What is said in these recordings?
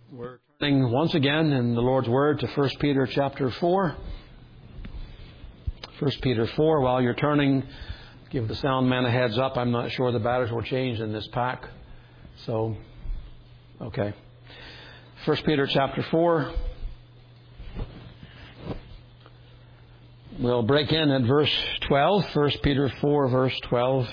We're turning once again in the Lord's Word to 1 Peter chapter 4. 1 Peter 4. While you're turning, give the sound man a heads up. I'm not sure the batteries were changed in this pack. So, okay. 1 Peter chapter 4. We'll break in at verse 12. 1 Peter 4, verse 12.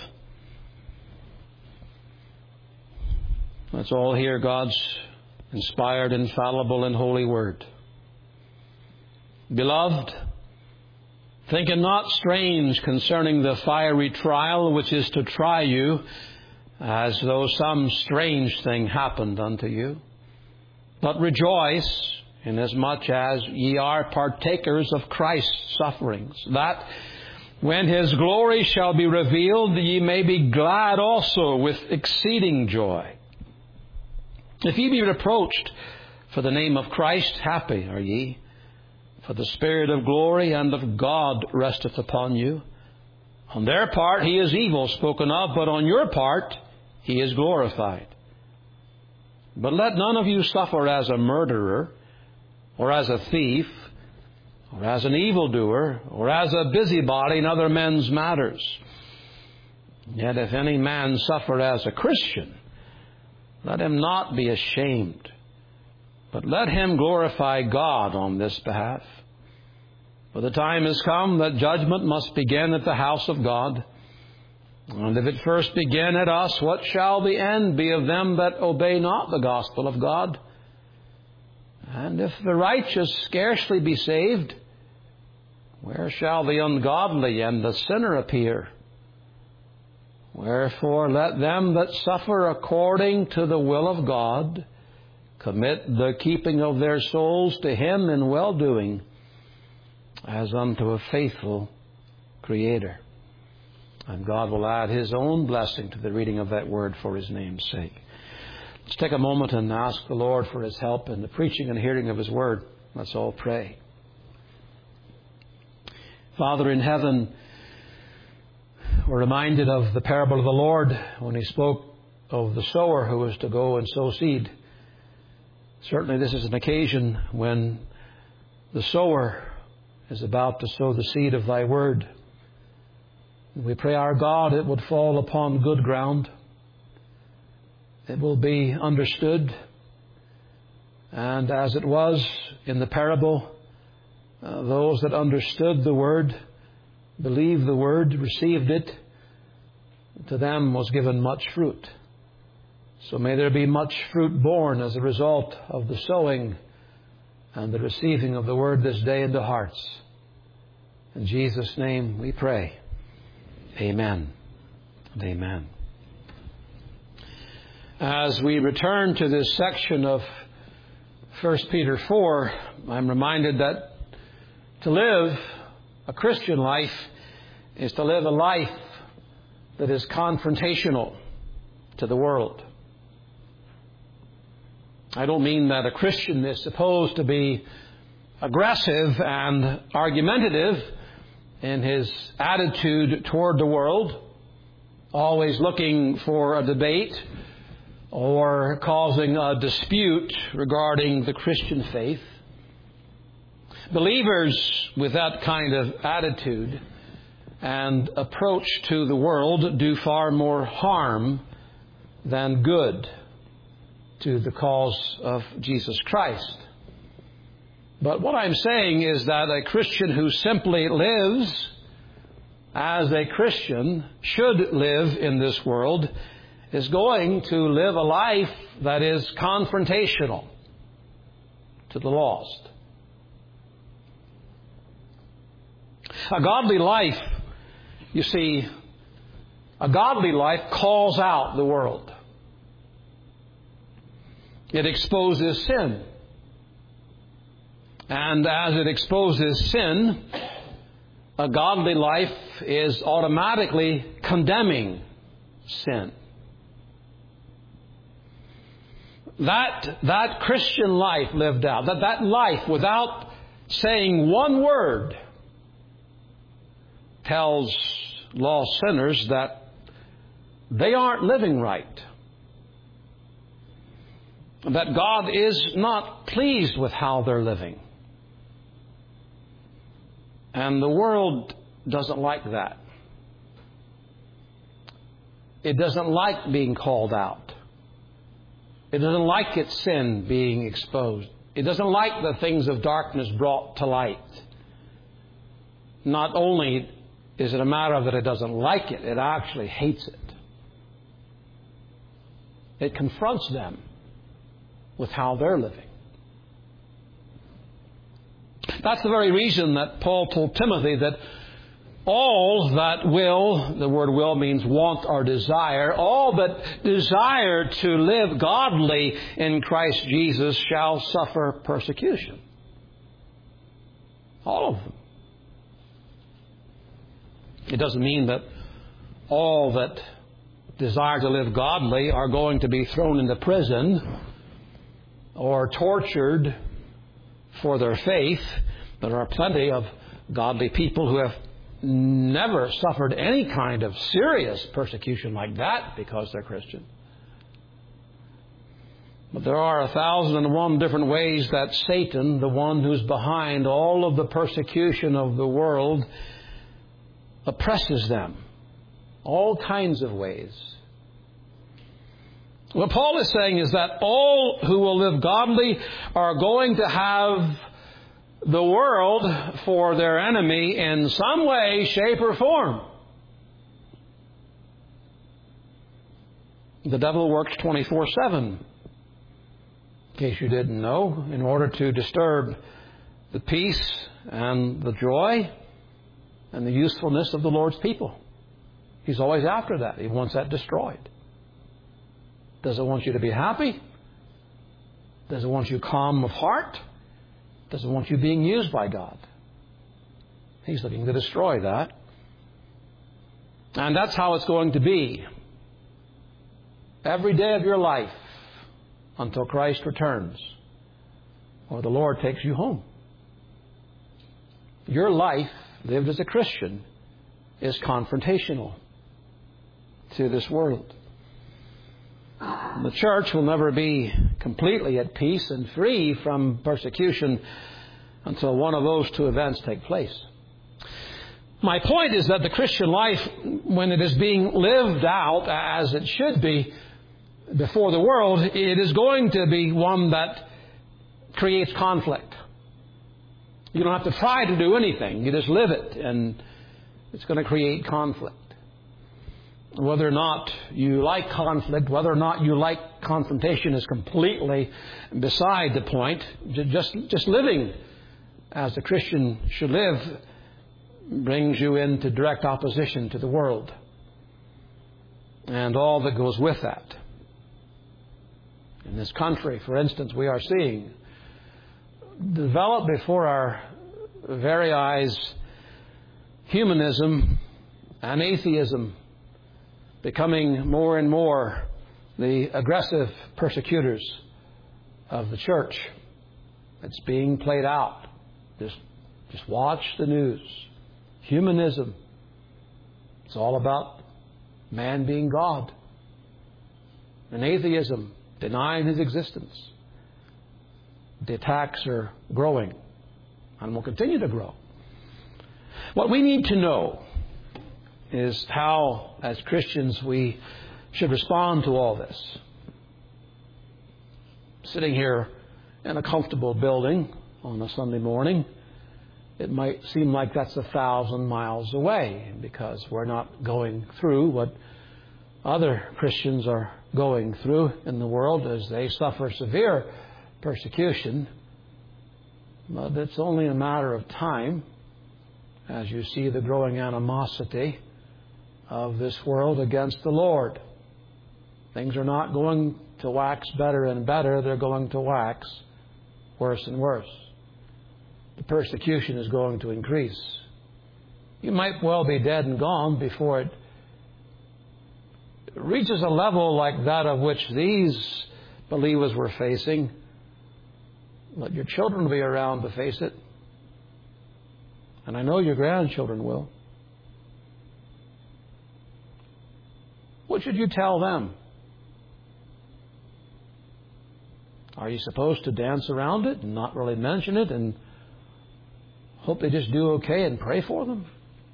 Let's all hear God's inspired, infallible, and holy word. Beloved, think it not strange concerning the fiery trial which is to try you, as though some strange thing happened unto you. But rejoice, inasmuch as ye are partakers of Christ's sufferings, that when His glory shall be revealed, ye may be glad also with exceeding joy. If ye be reproached for the name of Christ, happy are ye, for the Spirit of glory and of God resteth upon you. On their part He is evil spoken of, but on your part He is glorified. But let none of you suffer as a murderer, or as a thief, or as an evildoer, or as a busybody in other men's matters. Yet if any man suffer as a Christian, let him not be ashamed, but let him glorify God on this behalf. For the time is come that judgment must begin at the house of God. And if it first begin at us, what shall the end be of them that obey not the gospel of God? And if the righteous scarcely be saved, where shall the ungodly and the sinner appear? Wherefore let them that suffer according to the will of God commit the keeping of their souls to Him in well-doing, as unto a faithful Creator. And God will add His own blessing to the reading of that word for His name's sake. Let's take a moment and ask the Lord for His help in the preaching and hearing of His word. Let's all pray. Father in heaven, we're reminded of the parable of the Lord when He spoke of the sower who was to go and sow seed. Certainly this is an occasion when the sower is about to sow the seed of Thy word. We pray, our God, it would fall upon good ground. It will be understood. And as it was in the parable, those that understood the word, believed the word, received it, to them was given much fruit. So may there be much fruit born as a result of the sowing and the receiving of the word this day into hearts. In Jesus' name we pray. Amen and amen. As we return to this section of 1 Peter 4, I'm reminded that to live a Christian life is to live a life that is confrontational to the world. I don't mean that a Christian is supposed to be aggressive and argumentative in his attitude toward the world, always looking for a debate or causing a dispute regarding the Christian faith. Believers with that kind of attitude and approach to the world do far more harm than good to the cause of Jesus Christ. But what I'm saying is that a Christian who simply lives as a Christian should live in this world is going to live a life that is confrontational to the lost. A godly life, you see, a godly life calls out the world. It exposes sin. And as it exposes sin, a godly life is automatically condemning sin. That Christian life lived out, that life without saying one word, tells lost sinners that they aren't living right. that God is not pleased with how they're living. And the world doesn't like that. It doesn't like being called out. It doesn't like its sin being exposed. It doesn't like the things of darkness brought to light. Not only is it a matter of that it doesn't like it, it actually hates it. It confronts them with how they're living. That's the very reason that Paul told Timothy that all that will, the word will means want or desire, all that desire to live godly in Christ Jesus shall suffer persecution. All of them. It doesn't mean that all that desire to live godly are going to be thrown into prison or tortured for their faith. There are plenty of godly people who have never suffered any kind of serious persecution like that because they're Christian. But there are 1,001 different ways that Satan, the one who's behind all of the persecution of the world, oppresses them. All kinds of ways. What Paul is saying is that all who will live godly are going to have the world for their enemy in some way, shape, or form. The devil works 24/7, in case you didn't know, in order to disturb the peace and the joy and the usefulness of the Lord's people. He's always after that. He wants that destroyed. Doesn't want you to be happy. Doesn't want you calm of heart. Doesn't want you being used by God. He's looking to destroy that. And that's how it's going to be every day of your life until Christ returns or the Lord takes you home. Your life, lived as a Christian, is confrontational to this world. The church will never be completely at peace and free from persecution until one of those two events take place. My point is that the Christian life, when it is being lived out as it should be before the world, it is going to be one that creates conflict. You don't have to try to do anything. You just live it, and it's going to create conflict. Whether or not you like conflict, whether or not you like confrontation is completely beside the point. Just living as a Christian should live brings you into direct opposition to the world and all that goes with that. In this country, for instance, we are seeing develop before our very eyes humanism and atheism becoming more and more the aggressive persecutors of the church. It's being played out. Just watch the news. Humanism. It's all about man being God. And atheism, denying his existence. The attacks are growing and will continue to grow. What we need to know is how, as Christians, we should respond to all this. Sitting here in a comfortable building on a Sunday morning, it might seem like that's 1,000 miles away because we're not going through what other Christians are going through in the world as they suffer severe persecution. But it's only a matter of time as you see the growing animosity of this world against the Lord. Things are not going to wax better and better. They're going to wax worse and worse. The persecution is going to increase. You might well be dead and gone before it reaches a level like that of which these believers were facing. But your children will be around to face it. And I know your grandchildren will. What should you tell them? Are you supposed to dance around it and not really mention it and hope they just do okay and pray for them?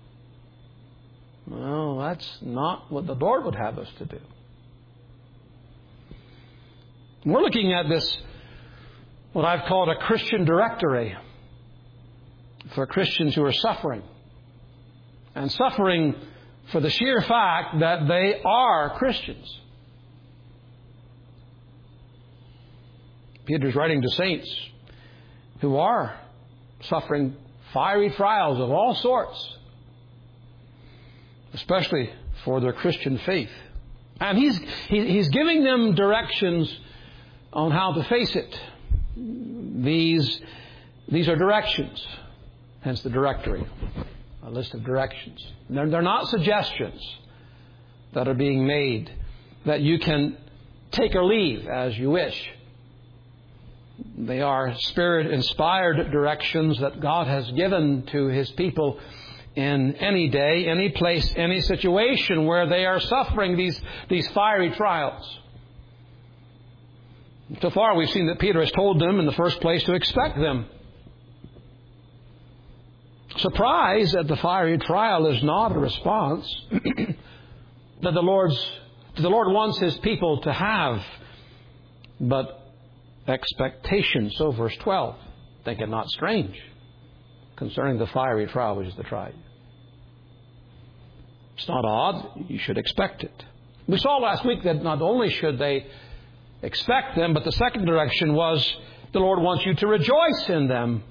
No, that's not what the Lord would have us to do. We're looking at this, what I've called a Christian directory for Christians who are suffering. And suffering for the sheer fact that they are Christians. Peter's writing to saints who are suffering fiery trials of all sorts, especially for their Christian faith. And he's giving them directions on how to face it. These are directions, hence the directory, a list of directions. They're not suggestions that are being made that you can take or leave as you wish. They are Spirit-inspired directions that God has given to His people in any day, any place, any situation where they are suffering these fiery trials. So far, we've seen that Peter has told them in the first place to expect them. Surprise at the fiery trial is not a response that the Lord wants His people to have, but expectation. So verse 12, think it not strange concerning the fiery trial which is to try you. It's not odd. You should expect it. We saw last week that not only should they expect them, but the second direction was the Lord wants you to rejoice in them.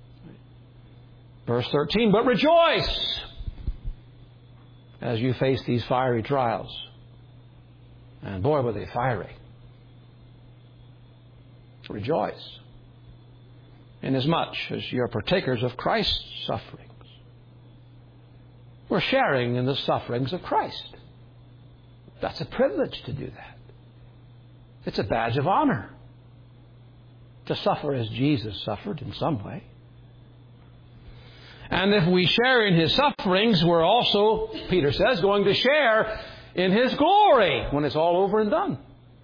Verse 13, but rejoice as you face these fiery trials. And boy, were they fiery. Rejoice, inasmuch as you're partakers of Christ's sufferings. We're sharing in the sufferings of Christ. That's a privilege to do that. It's a badge of honor to suffer as Jesus suffered in some way. And if we share in His sufferings, we're also, Peter says, going to share in His glory when it's all over and done.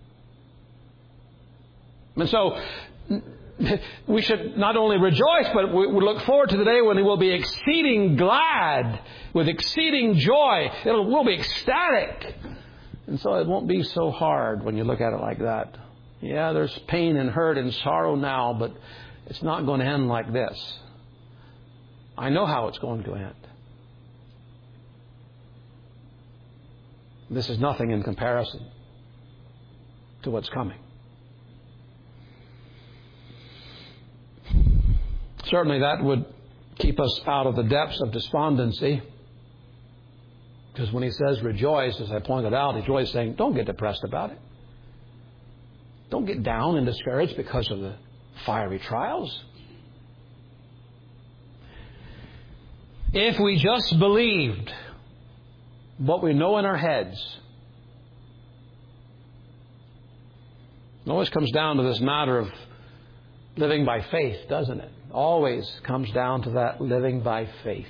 And so we should not only rejoice, but we look forward to the day when we will be exceeding glad, with exceeding joy. We'll be ecstatic. And so it won't be so hard when you look at it like that. Yeah, there's pain and hurt and sorrow now, but it's not going to end like this. I know how it's going to end. This is nothing in comparison to what's coming. Certainly that would keep us out of the depths of despondency. Because when he says rejoice, as I pointed out, he's really saying, don't get depressed about it. Don't get down and discouraged because of the fiery trials. If we just believed what we know in our heads, it always comes down to this matter of living by faith, doesn't it? Always comes down to that living by faith.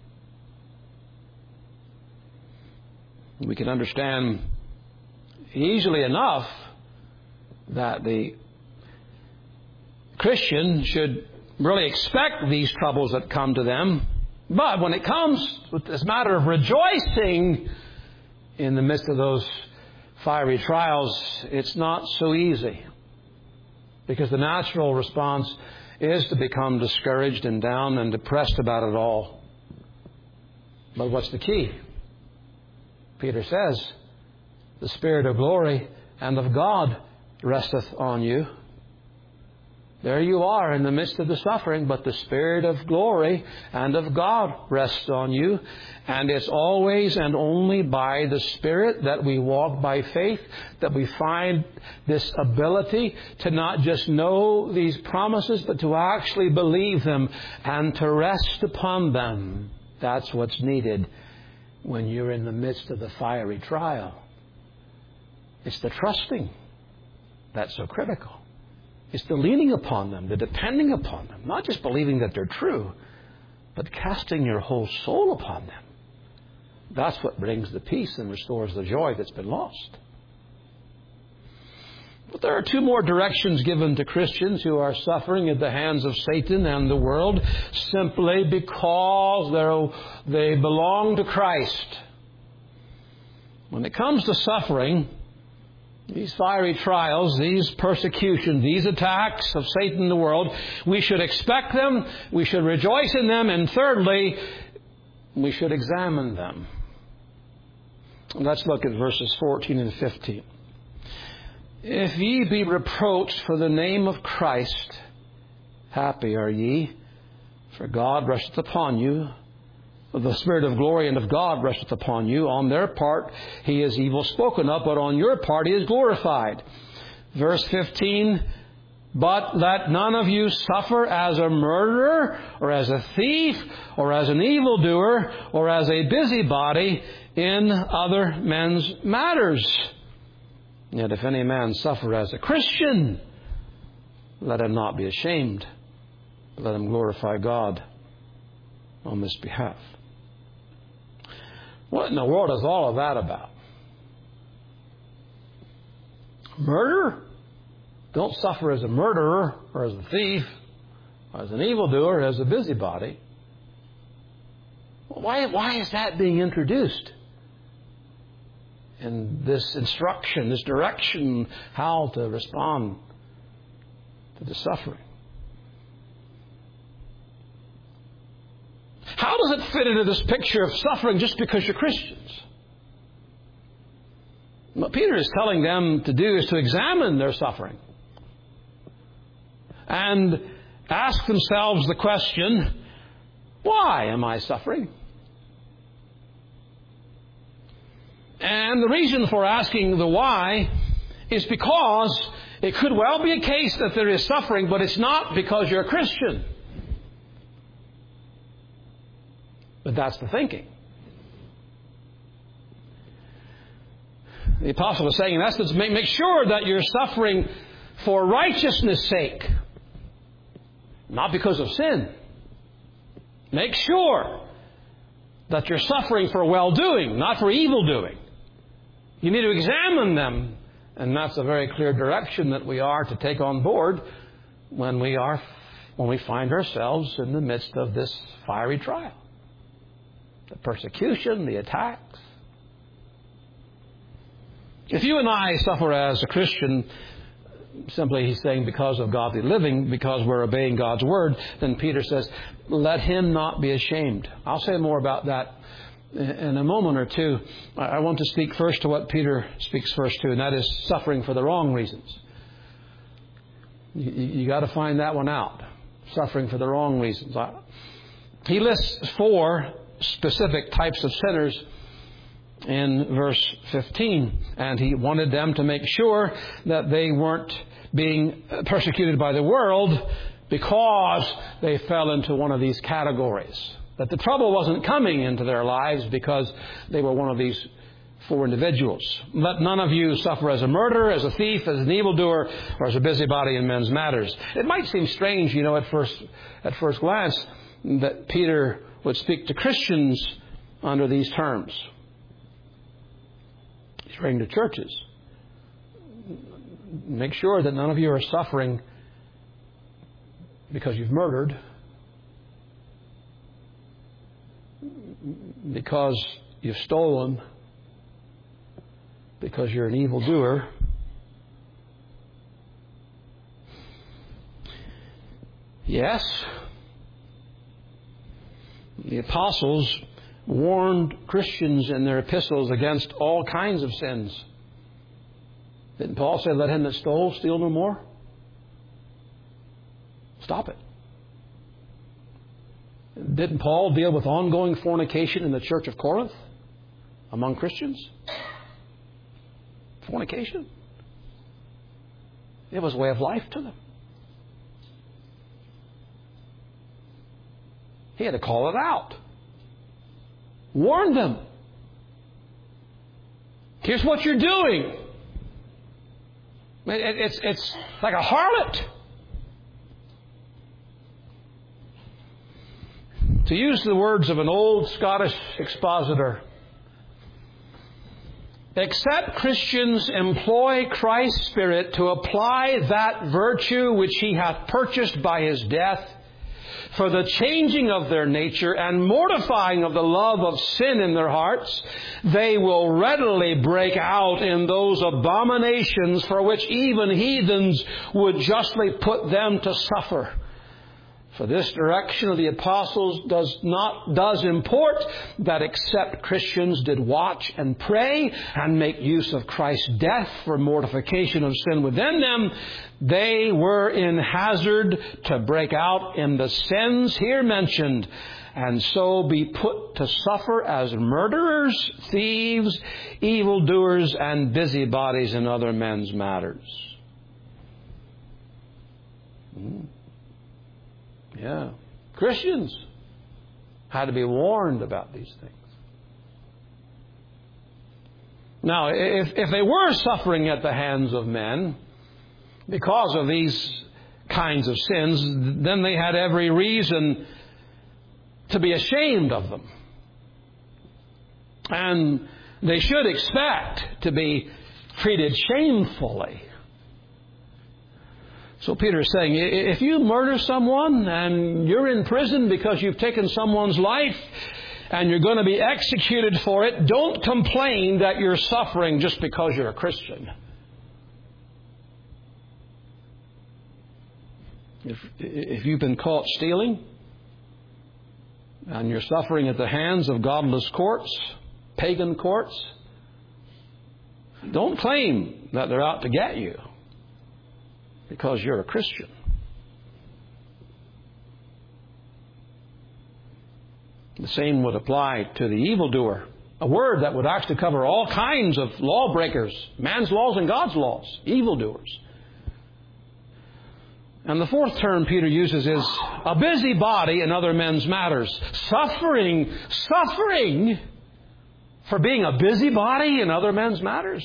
We can understand easily enough that the Christian should really expect these troubles that come to them. But when it comes with this matter of rejoicing in the midst of those fiery trials, it's not so easy. Because the natural response is to become discouraged and down and depressed about it all. But what's the key? Peter says, the Spirit of glory and of God resteth on you. There you are in the midst of the suffering, but the Spirit of glory and of God rests on you. And it's always and only by the Spirit that we walk by faith, that we find this ability to not just know these promises, but to actually believe them and to rest upon them. That's what's needed when you're in the midst of the fiery trial. It's the trusting that's so critical. It's the leaning upon them, the depending upon them. Not just believing that they're true, but casting your whole soul upon them. That's what brings the peace and restores the joy that's been lost. But there are two more directions given to Christians who are suffering at the hands of Satan and the world simply because they belong to Christ. When it comes to suffering, these fiery trials, these persecutions, these attacks of Satan and the world, we should expect them, we should rejoice in them, and thirdly, we should examine them. Let's look at verses 14 and 15. If ye be reproached for the name of Christ, happy are ye, for God resteth upon you. The Spirit of glory and of God resteth upon you. On their part he is evil spoken of, but on your part he is glorified. Verse 15, but let none of you suffer as a murderer, or as a thief, or as an evildoer, or as a busybody in other men's matters. Yet if any man suffer as a Christian, let him not be ashamed, but let him glorify God on this behalf. What in the world is all of that about? Murder? Don't suffer as a murderer, or as a thief, or as an evildoer, or as a busybody. Why is that being introduced? And this instruction, this direction, how to respond to the suffering. How does it fit into this picture of suffering just because you're Christians? What Peter is telling them to do is to examine their suffering and ask themselves the question, why am I suffering? And the reason for asking the why is because it could well be a case that there is suffering, but it's not because you're a Christian. But that's the thinking. The apostle is saying, in essence, make sure that you're suffering for righteousness' sake, not because of sin. Make sure that you're suffering for well-doing, not for evil-doing. You need to examine them, and that's a very clear direction that we are to take on board when we find ourselves in the midst of this fiery trial. The persecution, the attacks. If you and I suffer as a Christian, simply he's saying because of godly living, because we're obeying God's word, then Peter says, let him not be ashamed. I'll say more about that in a moment or two. I want to speak first to what Peter speaks first to, and that is suffering for the wrong reasons. You got to find that one out. Suffering for the wrong reasons. He lists 4 specific types of sinners in verse 15, and he wanted them to make sure that they weren't being persecuted by the world because they fell into one of these categories. That the trouble wasn't coming into their lives because they were one of these 4 individuals. Let none of you suffer as a murderer, as a thief, as an evildoer, or as a busybody in men's matters. It might seem strange, at first glance, that Peter would speak to Christians under these terms. He's writing to churches. Make sure that none of you are suffering because you've murdered, because you've stolen, because you're an evildoer. Yes, the apostles warned Christians in their epistles against all kinds of sins. Didn't Paul say, let him that stole steal no more? Stop it. Didn't Paul deal with ongoing fornication in the church of Corinth among Christians? Fornication. It was a way of life to them. He had to call it out. Warn them. Here's what you're doing. It's like a harlot. To use the words of an old Scottish expositor, Except Christians employ Christ's Spirit to apply that virtue which He hath purchased by His death, for the changing of their nature and mortifying of the love of sin in their hearts, they will readily break out in those abominations for which even heathens would justly put them to suffer. For this direction of the apostles does import that except Christians did watch and pray and make use of Christ's death for mortification of sin within them, they were in hazard to break out in the sins here mentioned, and so be put to suffer as murderers, thieves, evildoers, and busybodies in other men's matters. Yeah. Christians had to be warned about these things. Now, if they were suffering at the hands of men because of these kinds of sins, then they had every reason to be ashamed of them. And they should expect to be treated shamefully. So Peter is saying, if you murder someone and you're in prison because you've taken someone's life and you're going to be executed for it, don't complain that you're suffering just because you're a Christian. If you've been caught stealing and you're suffering at the hands of godless courts, pagan courts, don't claim that they're out to get you because you're a Christian. The same would apply to the evildoer. A word that would actually cover all kinds of lawbreakers, man's laws and God's laws, evildoers. And the fourth term Peter uses is a busybody in other men's matters. Suffering for being a busybody in other men's matters.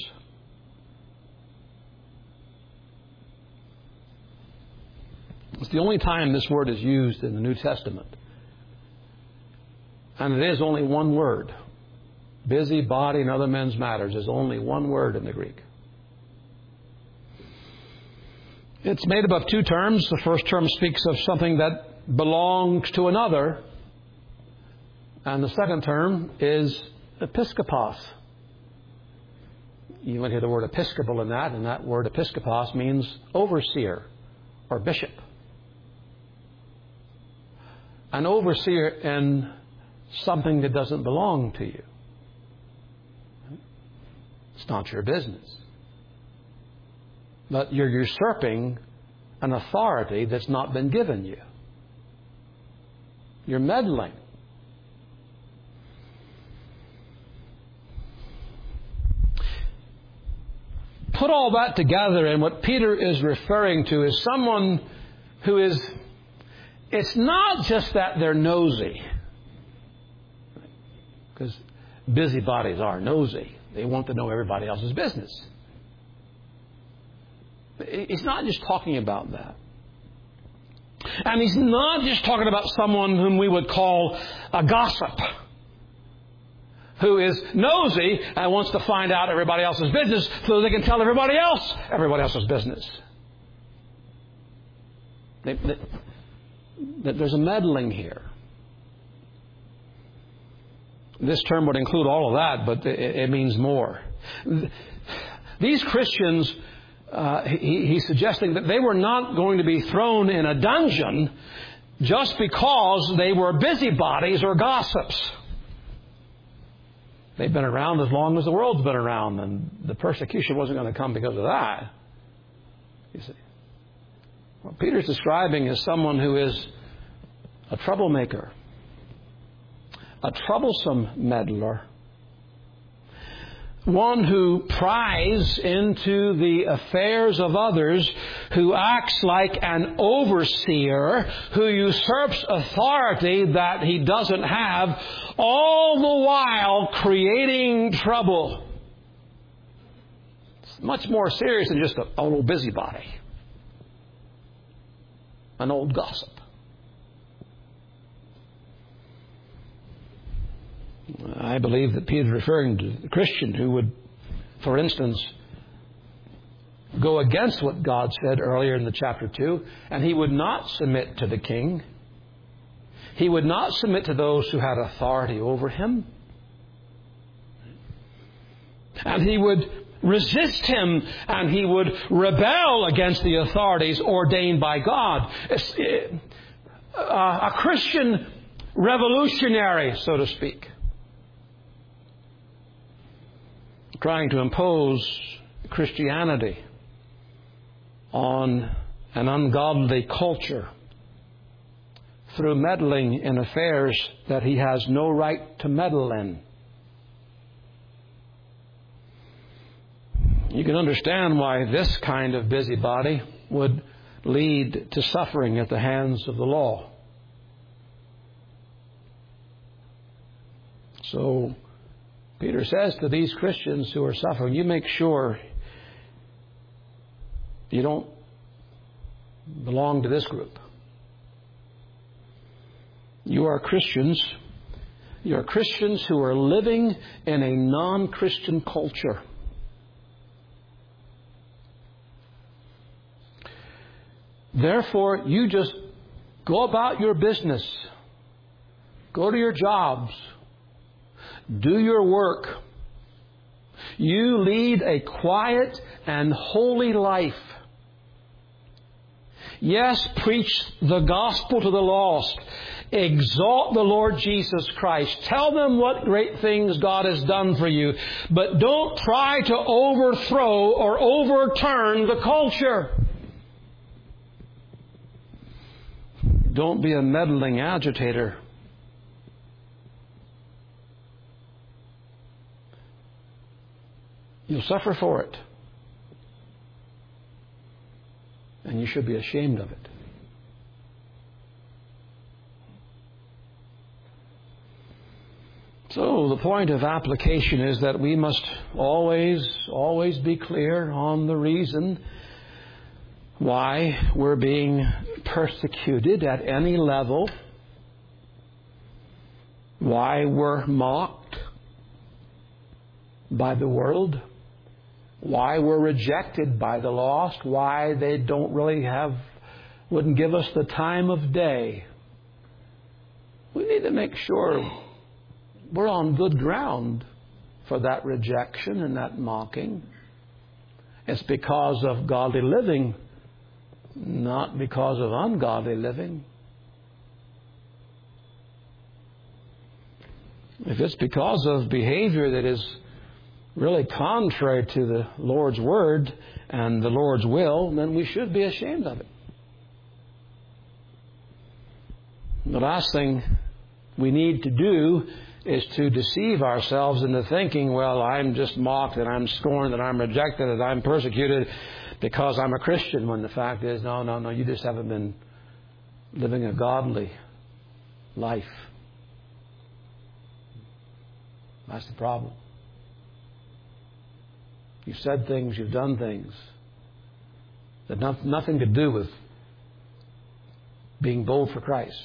It's the only time this word is used in the New Testament. And it is only one word. Busybody in other men's matters is only one word in the Greek. It's made up of two terms. The first term speaks of something that belongs to another. And the second term is episkopos. You might hear the word episcopal in that, and that word episkopos means overseer or bishop. An overseer in something that doesn't belong to you. It's not your business. But you're usurping an authority that's not been given you. You're meddling. Put all that together, and what Peter is referring to is someone who is... It's not just that they're nosy. Because busybodies are nosy. They want to know everybody else's business. He's not just talking about that. And he's not just talking about someone whom we would call a gossip, who is nosy and wants to find out everybody else's business so they can tell everybody else's business. There's a meddling here. This term would include all of that, but it means more. These Christians, he's suggesting that they were not going to be thrown in a dungeon just because they were busybodies or gossips. They've been around as long as the world's been around, and the persecution wasn't going to come because of that. You see. What Peter's describing is someone who is a troublemaker, a troublesome meddler, one who pries into the affairs of others, who acts like an overseer, who usurps authority that he doesn't have, all the while creating trouble. It's much more serious than just a little busybody, an old gossip. I believe that Peter is referring to the Christian who would for instance, go against what God said earlier in the chapter 2, and he would not submit to the king. He would not submit to those who had authority over him. And he would resist him, and he would rebel against the authorities ordained by God. A Christian revolutionary, so to speak, trying to impose Christianity on an ungodly culture through meddling in affairs that he has no right to meddle in. You can understand why this kind of busybody would lead to suffering at the hands of the law. So Peter says to these Christians who are suffering, you make sure you don't belong to this group. You are Christians. You are Christians who are living in a non-Christian culture. Therefore, you just go about your business. Go to your jobs. Do your work. You lead a quiet and holy life. Yes, preach the gospel to the lost. Exalt the Lord Jesus Christ. Tell them what great things God has done for you. But don't try to overthrow or overturn the culture. Don't be a meddling agitator. You'll suffer for it. And you should be ashamed of it. So the point of application is that we must always be clear on the reason why we're being persecuted at any level, why we're mocked by the world, why we're rejected by the lost, why they wouldn't give us the time of day. We need to make sure we're on good ground for that rejection and that mocking. It's because of godly living, not because of ungodly living. If it's because of behavior that is really contrary to the Lord's Word and the Lord's will, then we should be ashamed of it. The last thing we need to do is to deceive ourselves into thinking, well, I'm just mocked and I'm scorned and I'm rejected and I'm persecuted because I'm a Christian, when the fact is, no, you just haven't been living a godly life. That's the problem. You've said things, you've done things that have nothing to do with being bold for Christ.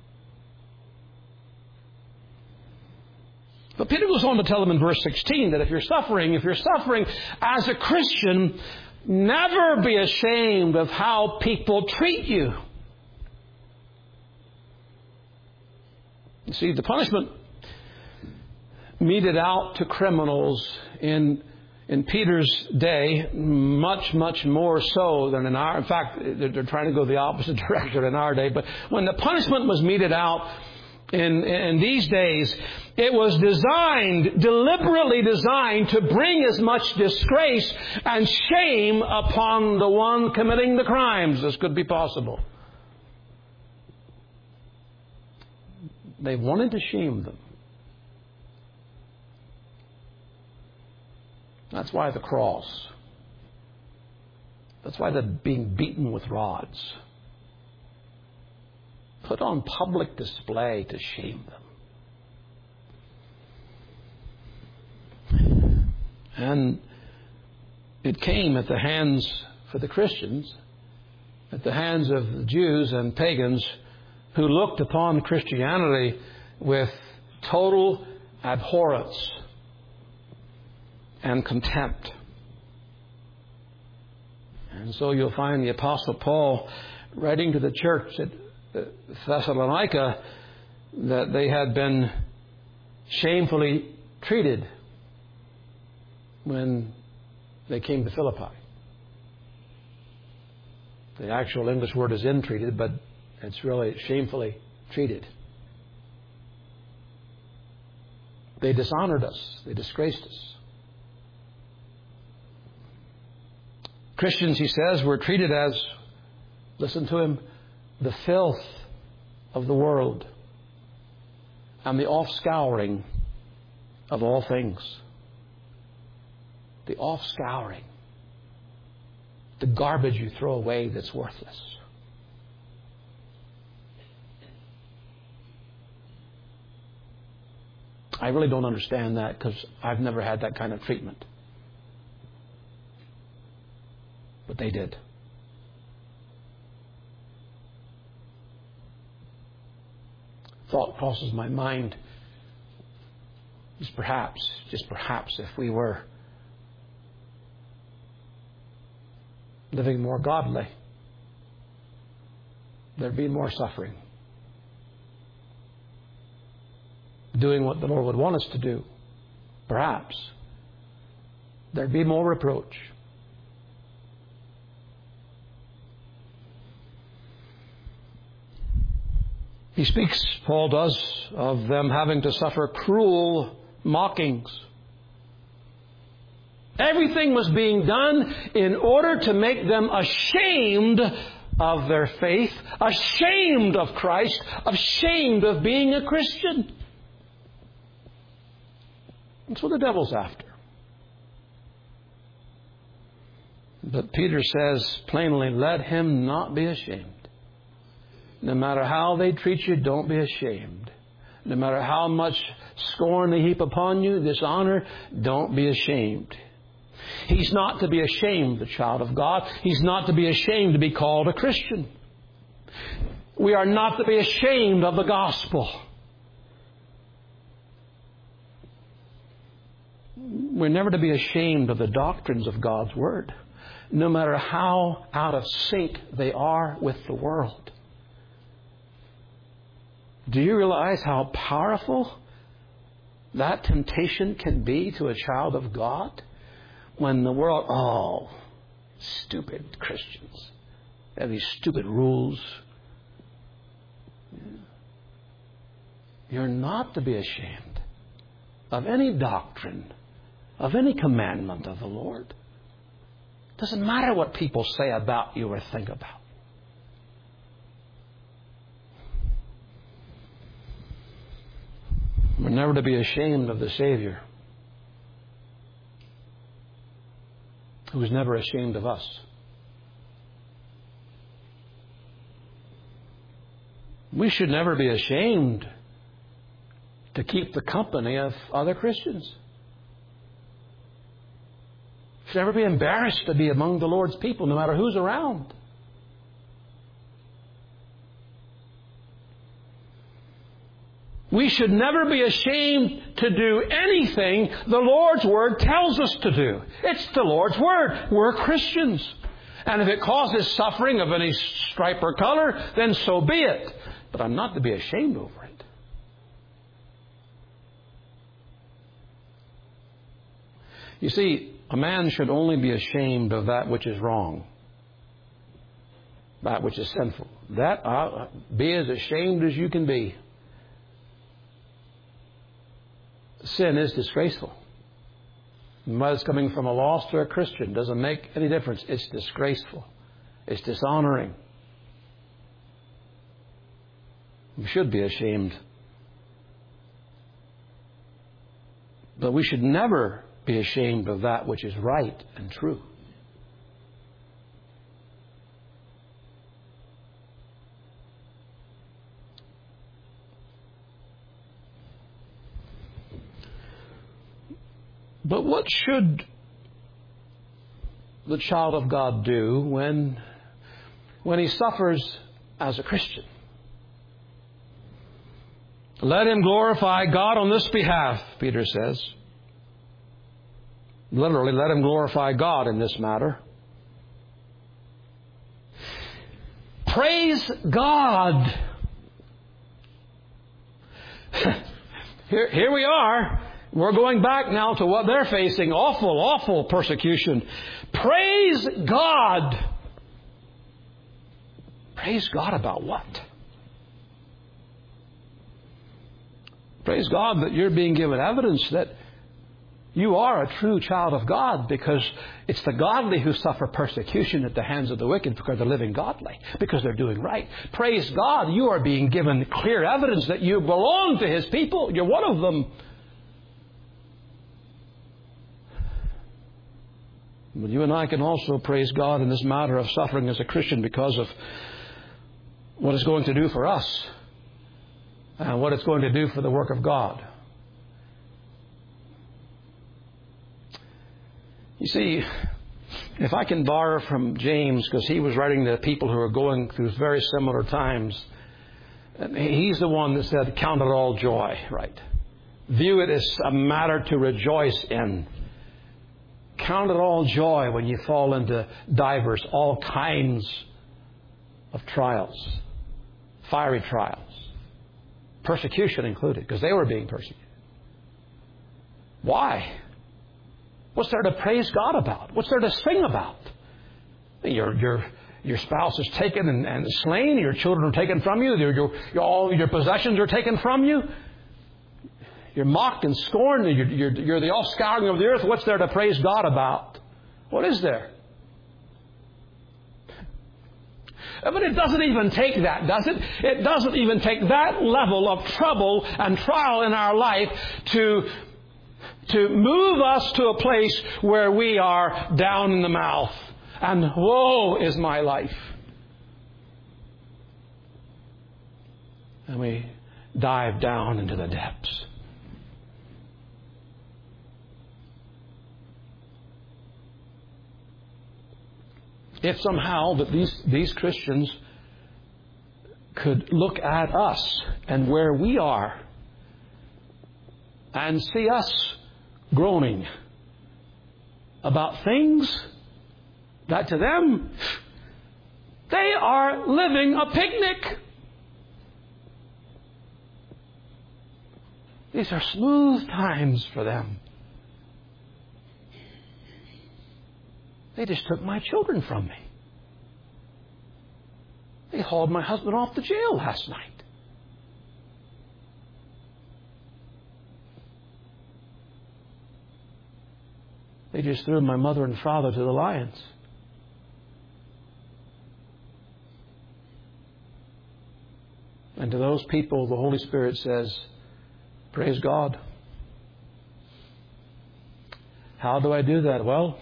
But Peter goes on to tell them in verse 16 that if you're suffering as a Christian, never be ashamed of how people treat you. You see, the punishment meted out to criminals in Peter's day, much more so than in our... In fact, they're trying to go the opposite direction in our day. But when the punishment was meted out in these days, it was deliberately designed to bring as much disgrace and shame upon the one committing the crimes as could be possible. They wanted to shame them. That's why the cross. That's why they're being beaten with rods. Put on public display to shame them. And it came at the hands, for the Christians, at the hands of the Jews and pagans who looked upon Christianity with total abhorrence. and contempt. And so you'll find the Apostle Paul writing to the church at Thessalonica that they had been shamefully treated when they came to Philippi. The actual English word is entreated, but it's really shamefully treated. They dishonored us. They disgraced us. Christians, he says, were treated as, listen to him, the filth of the world and the offscouring of all things. The offscouring. The garbage you throw away that's worthless. I really don't understand that because I've never had that kind of treatment. But they did. Thought crosses my mind is perhaps, just perhaps, if we were living more godly, there'd be more suffering. Doing what the Lord would want us to do, perhaps, there'd be more reproach. He speaks, Paul does, of them having to suffer cruel mockings. Everything was being done in order to make them ashamed of their faith, ashamed of Christ, ashamed of being a Christian. That's what the devil's after. But Peter says plainly, let him not be ashamed. No matter how they treat you, don't be ashamed. No matter how much scorn they heap upon you, dishonor, don't be ashamed. He's not to be ashamed, the child of God. He's not to be ashamed to be called a Christian. We are not to be ashamed of the gospel. We're never to be ashamed of the doctrines of God's Word, no matter how out of sync they are with the world. Do you realize how powerful that temptation can be to a child of God? When the world, stupid Christians. They have these stupid rules. You're not to be ashamed of any doctrine, of any commandment of the Lord. It doesn't matter what people say about you or think about. We're never to be ashamed of the Savior, who is never ashamed of us. We should never be ashamed to keep the company of other Christians. We should never be embarrassed to be among the Lord's people, no matter who's around. We should never be ashamed to do anything the Lord's Word tells us to do. It's the Lord's Word. We're Christians. And if it causes suffering of any stripe or color, then so be it. But I'm not to be ashamed over it. You see, a man should only be ashamed of that which is wrong, that which is sinful. Be as ashamed as you can be. Sin is disgraceful. Whether it's coming from a lost or a Christian doesn't make any difference. It's disgraceful. It's dishonoring. We should be ashamed. But we should never be ashamed of that which is right and true. But what should the child of God do when he suffers as a Christian? Let him glorify God on this behalf, Peter says. Literally, let him glorify God in this matter. Praise God. Here we are. We're going back now to what they're facing. Awful, awful persecution. Praise God. Praise God about what? Praise God that you're being given evidence that you are a true child of God, because it's the godly who suffer persecution at the hands of the wicked because they're living godly, because they're doing right. Praise God, you are being given clear evidence that you belong to His people. You're one of them. But you and I can also praise God in this matter of suffering as a Christian because of what it's going to do for us and what it's going to do for the work of God. You see, if I can borrow from James, because he was writing to people who are going through very similar times, he's the one that said, count it all joy, right? View it as a matter to rejoice in. Count it all joy when you fall into divers, all kinds of trials, fiery trials, persecution included, because they were being persecuted. Why? What's there to praise God about? What's there to sing about? Your spouse is taken and slain. Your children are taken from you. All your possessions are taken from you. You're mocked and scorned. You're the offscouring of the earth. What's there to praise God about? What is there? But it doesn't even take that, does it? It doesn't even take that level of trouble and trial in our life to move us to a place where we are down in the mouth and woe is my life. And we dive down into the depths. If somehow that these Christians could look at us and where we are and see us groaning about things that to them, they are living a picnic. These are smooth times for them. They just took my children from me. They hauled my husband off to jail last night. They just threw my mother and father to the lions. And to those people, the Holy Spirit says, praise God. How do I do that? Well,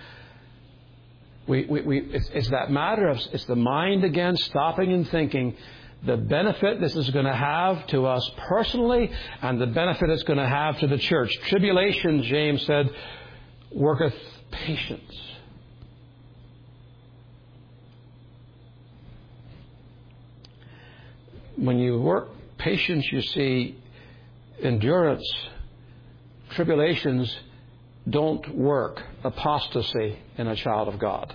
it's that matter of, it's the mind again stopping and thinking the benefit this is going to have to us personally and the benefit it's going to have to the church. Tribulation, James said, worketh patience. When you work patience, you see, endurance. Tribulations don't work apostasy in a child of God.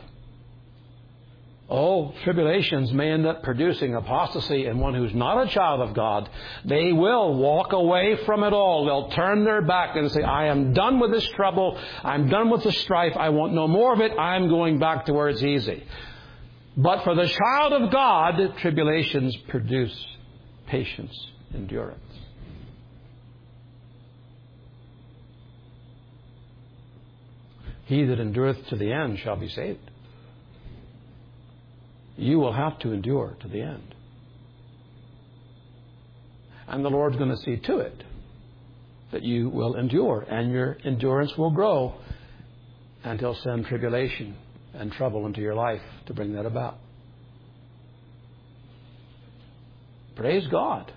Oh, tribulations may end up producing apostasy in one who's not a child of God. They will walk away from it all. They'll turn their back and say, I am done with this trouble. I'm done with the strife. I want no more of it. I'm going back to where it's easy. But for the child of God, tribulations produce patience, endurance. He that endureth to the end shall be saved. You will have to endure to the end. And the Lord's going to see to it that you will endure, and your endurance will grow, and He'll send tribulation and trouble into your life to bring that about. Praise God.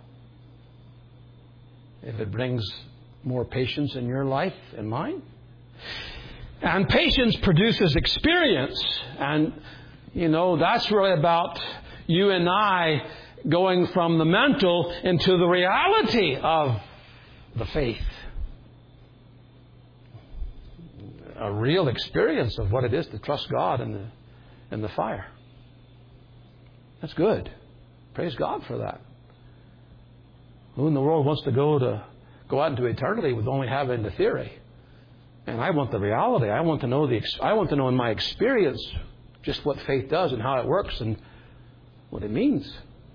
If it brings more patience in your life and mine. And patience produces experience. And, you know, that's really about you and I going from the mental into the reality of the faith. a real experience of what it is to trust God in the fire. That's good. Praise God for that. Who in the world wants to go out into eternity with only having the theory? And I want the reality. I want to know in my experience just what faith does and how it works and what it means.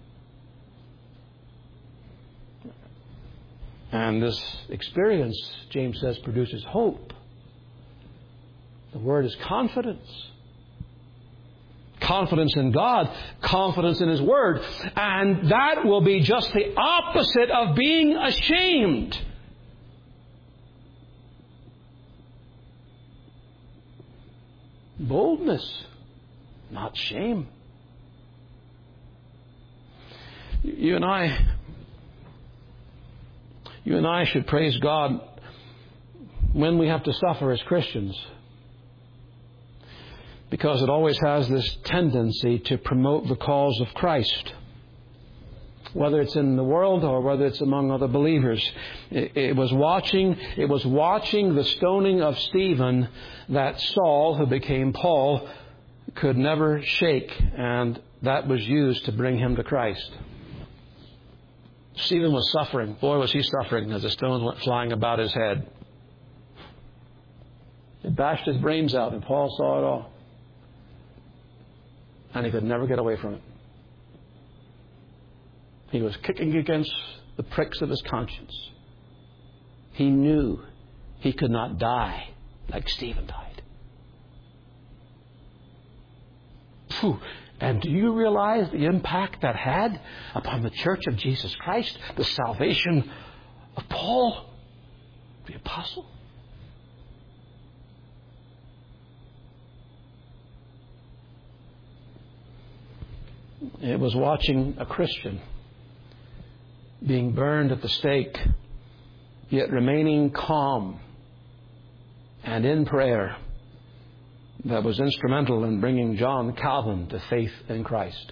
And this experience, James says, produces hope. The word is confidence. Confidence in God, confidence in His Word. And that will be just the opposite of being ashamed. Boldness, not shame. You and I should praise God when we have to suffer as Christians, because it always has this tendency to promote the cause of Christ, whether it's in the world or whether it's among other believers. It was watching the stoning of Stephen that Saul, who became Paul, could never shake, and that was used to bring him to Christ. Stephen was suffering. Boy, was he suffering as the stones went flying about his head. It bashed his brains out, and Paul saw it all. And he could never get away from it. He was kicking against the pricks of his conscience. He knew he could not die like Stephen died. Phew. And do you realize the impact that had upon the Church of Jesus Christ, the salvation of Paul, the apostle? It was watching a Christian being burned at the stake, yet remaining calm and in prayer, that was instrumental in bringing John Calvin to faith in Christ.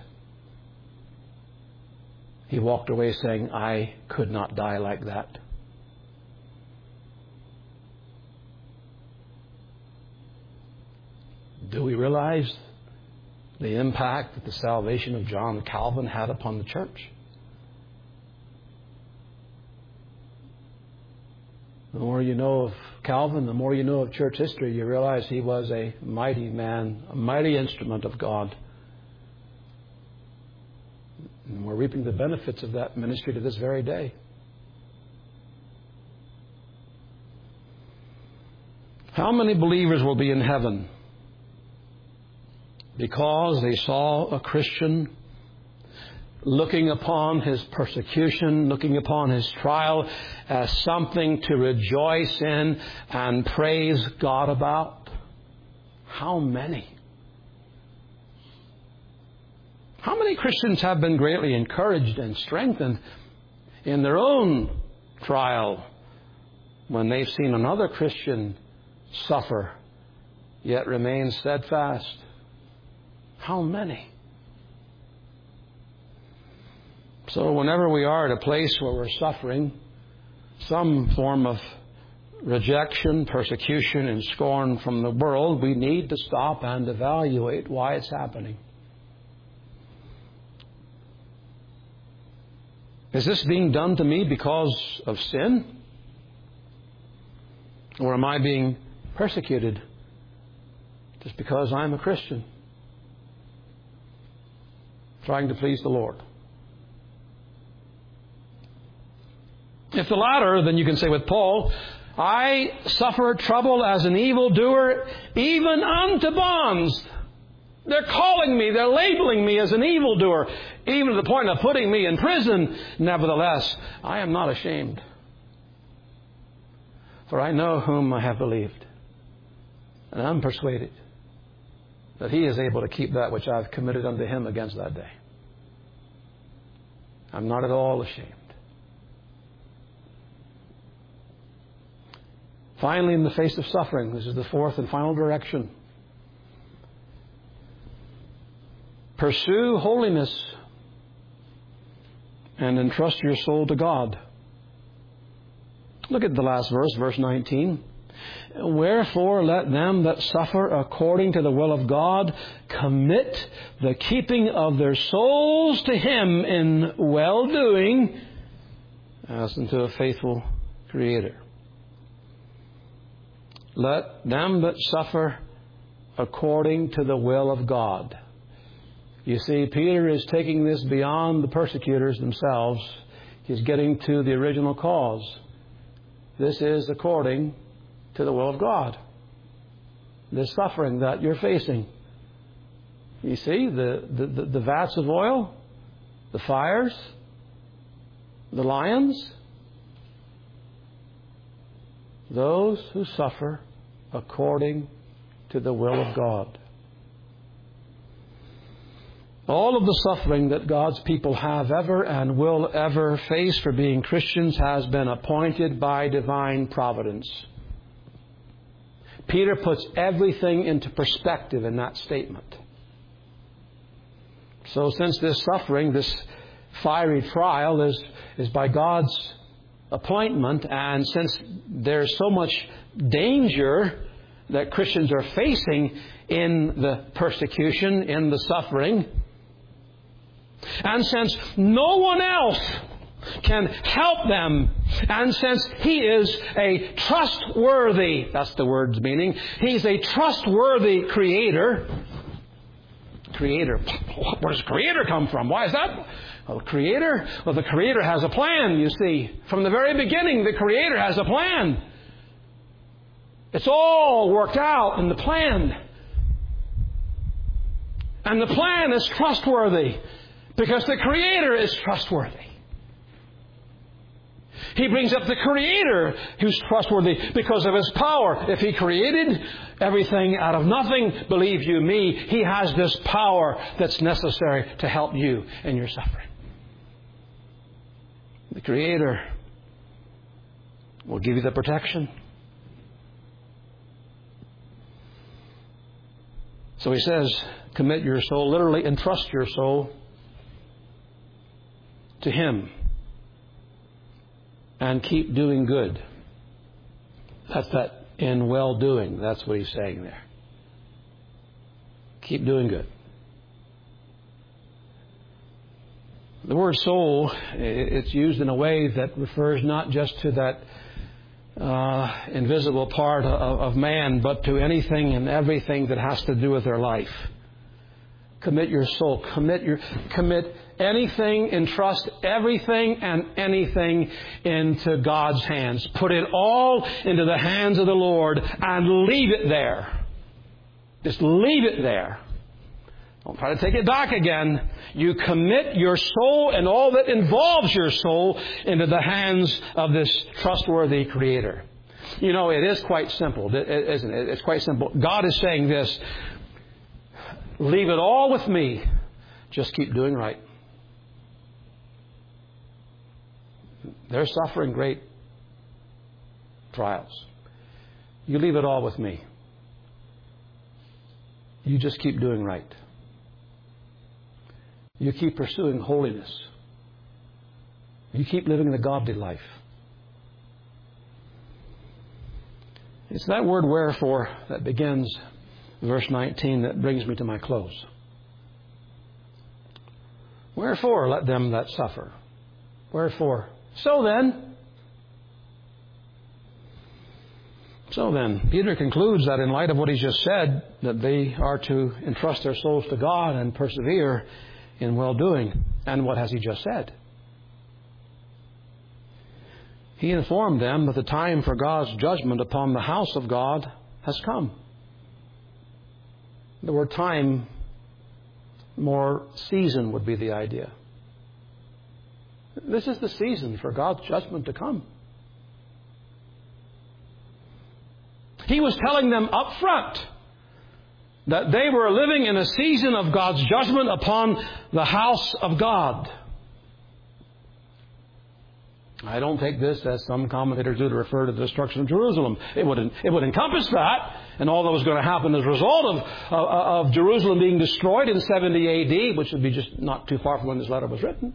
He walked away saying, I could not die like that. Do we realize the impact that the salvation of John Calvin had upon the church? The more you know of Calvin, the more you know of church history, you realize he was a mighty man, a mighty instrument of God. And we're reaping the benefits of that ministry to this very day. How many believers will be in heaven because they saw a Christian looking upon his persecution, looking upon his trial as something to rejoice in and praise God about? How many? How many Christians have been greatly encouraged and strengthened in their own trial when they've seen another Christian suffer yet remain steadfast? How many? So whenever we are at a place where we're suffering some form of rejection, persecution, and scorn from the world, we need to stop and evaluate why it's happening. Is this being done to me because of sin? Or am I being persecuted just because I'm a Christian, trying to please the Lord? If the latter, then you can say with Paul, I suffer trouble as an evildoer, even unto bonds. They're calling me, they're labeling me as an evildoer, even to the point of putting me in prison. Nevertheless, I am not ashamed. For I know whom I have believed, and I'm persuaded that He is able to keep that which I've committed unto Him against that day. I'm not at all ashamed. Finally, in the face of suffering, this is the fourth and final direction. Pursue holiness and entrust your soul to God. Look at the last verse, verse 19. Wherefore let them that suffer according to the will of God commit the keeping of their souls to Him in well-doing as unto a faithful Creator. Let them that suffer according to the will of God. You see, Peter is taking this beyond the persecutors themselves. He's getting to the original cause. This is according to the will of God. This suffering that you're facing. You see, the vats of oil, the fires, the lions, those who suffer according to the will of God. All of the suffering that God's people have ever and will ever face for being Christians has been appointed by divine providence. Peter puts everything into perspective in that statement. So since this suffering, this fiery trial is by God's appointment, and since there's so much danger that Christians are facing in the persecution, in the suffering, and since no one else can help them, and since He is a trustworthy, that's the word's meaning, He's a trustworthy Creator. Creator. Where does Creator come from? Why is that? Well, Creator? Well, the Creator has a plan, you see. From the very beginning, the Creator has a plan. It's all worked out in the plan. And the plan is trustworthy because the Creator is trustworthy. He brings up the Creator who's trustworthy because of His power. If He created everything out of nothing, believe you me, He has this power that's necessary to help you in your suffering. The Creator will give you the protection. So he says, commit your soul, literally entrust your soul to Him. And keep doing good. That's that in well-doing. That's what he's saying there. Keep doing good. The word soul, it's used in a way that refers not just to that invisible part of man, but to anything and everything that has to do with their life. Commit your soul. Commit anything, entrust everything and anything into God's hands. Put it all into the hands of the Lord and leave it there. Just leave it there. Don't try to take it back again. You commit your soul and all that involves your soul into the hands of this trustworthy Creator. You know, it is quite simple, isn't it? It's quite simple. God is saying this, leave it all with me. Just keep doing right. They're suffering great trials. You leave it all with me. You just keep doing right. You keep pursuing holiness. You keep living the godly life. It's that word wherefore that begins verse 19 that brings me to my close. Wherefore let them that suffer. Wherefore? So then, Peter concludes that in light of what he's just said, that they are to entrust their souls to God and persevere in well-doing. And what has he just said? He informed them that the time for God's judgment upon the house of God has come. The word time, more season would be the idea. This is the season for God's judgment to come. He was telling them up front that they were living in a season of God's judgment upon the house of God. I don't take this, as some commentators do, to refer to the destruction of Jerusalem. It would encompass that, and all that was going to happen as a result of Jerusalem being destroyed in 70 A.D., which would be just not too far from when this letter was written.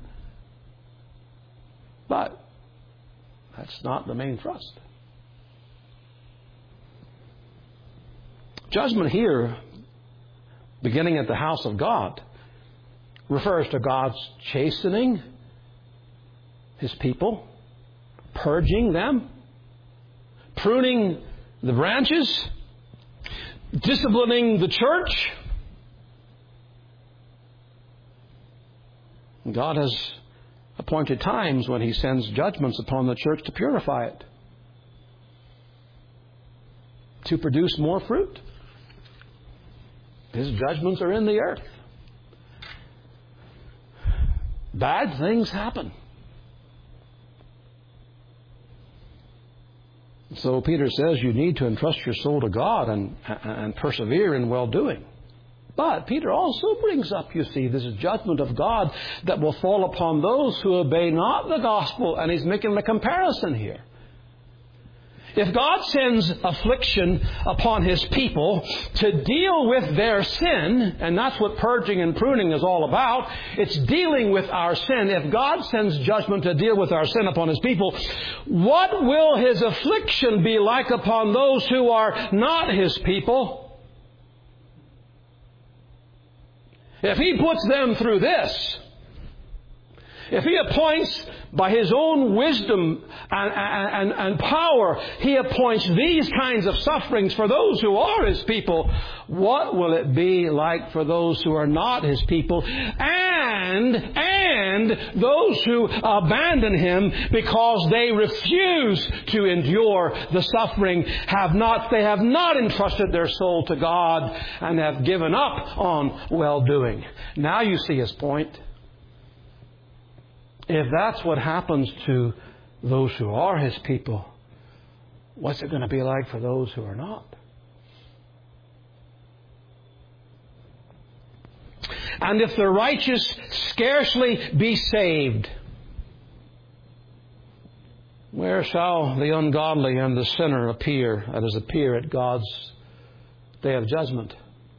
But that's not the main thrust. Judgment here, beginning at the house of God, refers to God's chastening His people, purging them, pruning the branches, disciplining the church. God has appointed times when He sends judgments upon the church to purify it, to produce more fruit. His judgments are in the earth. Bad things happen. So Peter says you need to entrust your soul to God and persevere in well-doing. But Peter also brings up, you see, this judgment of God that will fall upon those who obey not the gospel. And he's making a comparison here. If God sends affliction upon His people to deal with their sin, and that's what purging and pruning is all about, it's dealing with our sin. If God sends judgment to deal with our sin upon His people, what will His affliction be like upon those who are not His people? If He puts them through this, if He appoints by His own wisdom and power, He appoints these kinds of sufferings for those who are His people, what will it be like for those who are not His people and those who abandon Him because they refuse to endure the suffering, they have not entrusted their soul to God and have given up on well-doing. Now you see his point. If that's what happens to those who are His people, what's it going to be like for those who are not? And if the righteous scarcely be saved, where shall the ungodly and the sinner appear at God's day of judgment?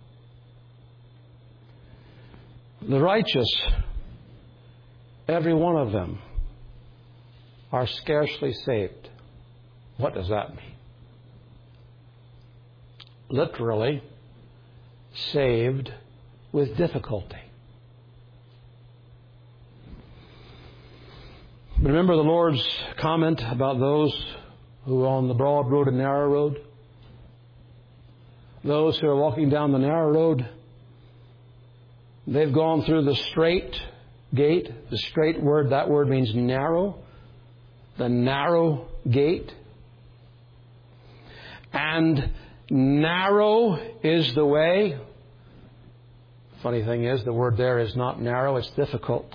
The righteous, every one of them, are scarcely saved. What does that mean? Literally, saved with difficulty. Remember the Lord's comment about those who are on the broad road and narrow road? Those who are walking down the narrow road, they've gone through the straight gate. The straight word, that word means narrow. The narrow gate. And narrow is the way. Funny thing is, the word there is not narrow, it's difficult.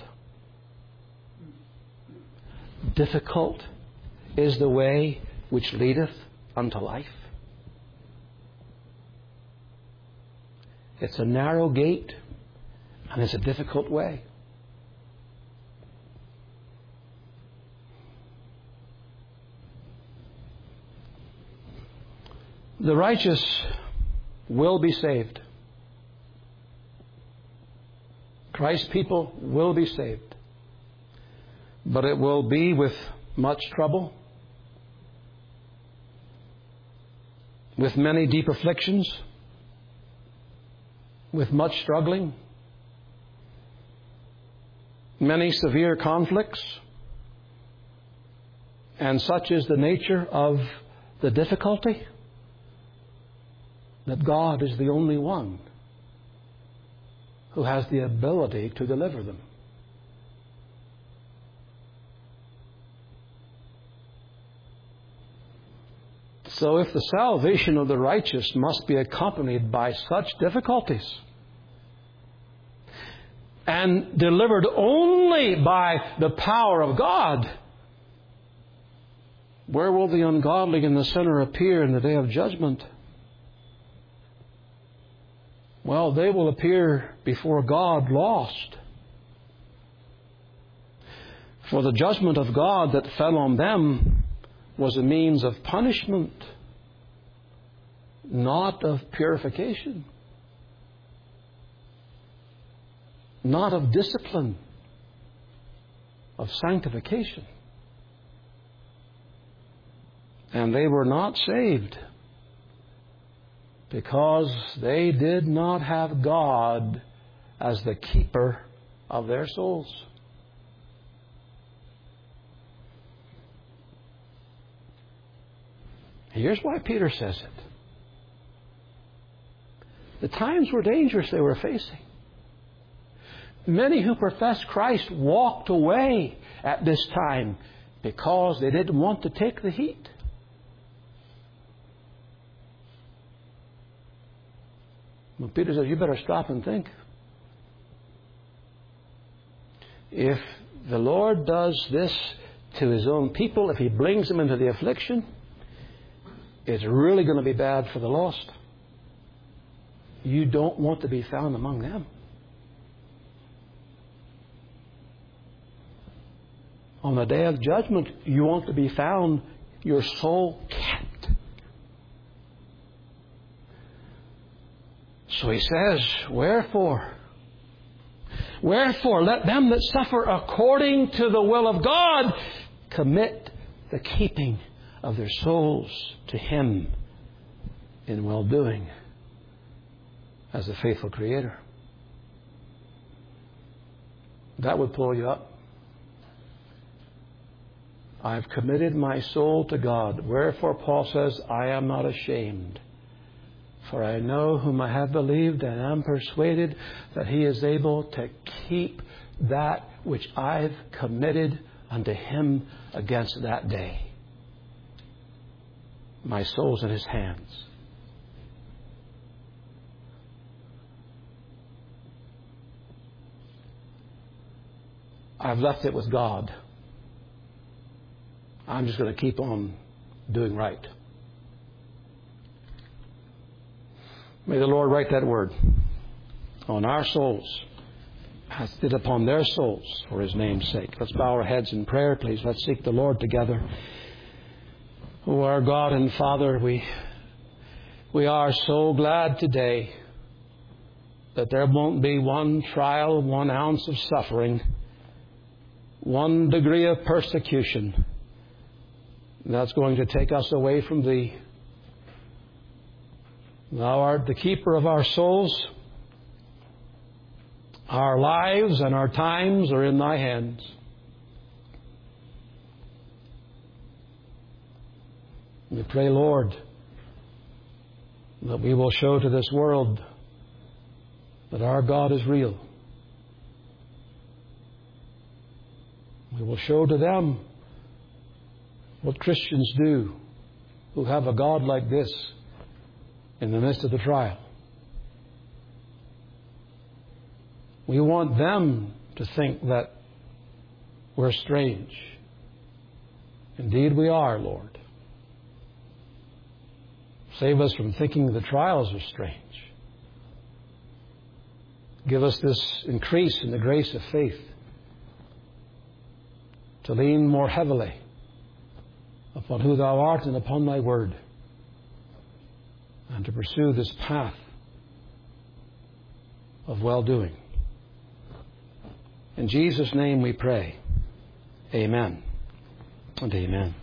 Difficult is the way which leadeth unto life. It's a narrow gate and it's a difficult way. The righteous will be saved. Christ's people will be saved. But it will be with much trouble, with many deep afflictions, with much struggling, many severe conflicts. And such is the nature of the difficulty, that God is the only one who has the ability to deliver them. So if the salvation of the righteous must be accompanied by such difficulties and delivered only by the power of God, where will the ungodly and the sinner appear in the day of judgment? Well, they will appear before God lost. For the judgment of God that fell on them was a means of punishment, not of purification, not of discipline, of sanctification. And they were not saved because they did not have God as the keeper of their souls. Here's why Peter says it. The times were dangerous they were facing. Many who professed Christ walked away at this time because they didn't want to take the heat. Well, Peter says, you better stop and think. If the Lord does this to His own people, if He brings them into the affliction, it's really going to be bad for the lost. You don't want to be found among them. On the day of judgment, you want to be found, your soul kept. So he says, Wherefore, let them that suffer according to the will of God commit the keeping of their souls to Him in well-doing as a faithful Creator. That would pull you up. I've committed my soul to God. Wherefore Paul says, I am not ashamed. For I know whom I have believed, and am persuaded that He is able to keep that which I've committed unto Him against that day. My soul's in His hands. I've left it with God. I'm just going to keep on doing right. May the Lord write that word on our souls, as did upon their souls, for His name's sake. Let's bow our heads in prayer, please. Let's seek the Lord together. Oh, our God and Father, we are so glad today that there won't be one trial, 1 ounce of suffering, 1 degree of persecution that's going to take us away from Thee. Thou art the keeper of our souls. Our lives and our times are in Thy hands. We pray, Lord, that we will show to this world that our God is real. We will show to them what Christians do who have a God like this in the midst of the trial. We want them to think that we're strange. Indeed we are, Lord. Save us from thinking the trials are strange. Give us this increase in the grace of faith to lean more heavily upon who Thou art and upon Thy word, and to pursue this path of well-doing. In Jesus' name we pray. Amen and amen.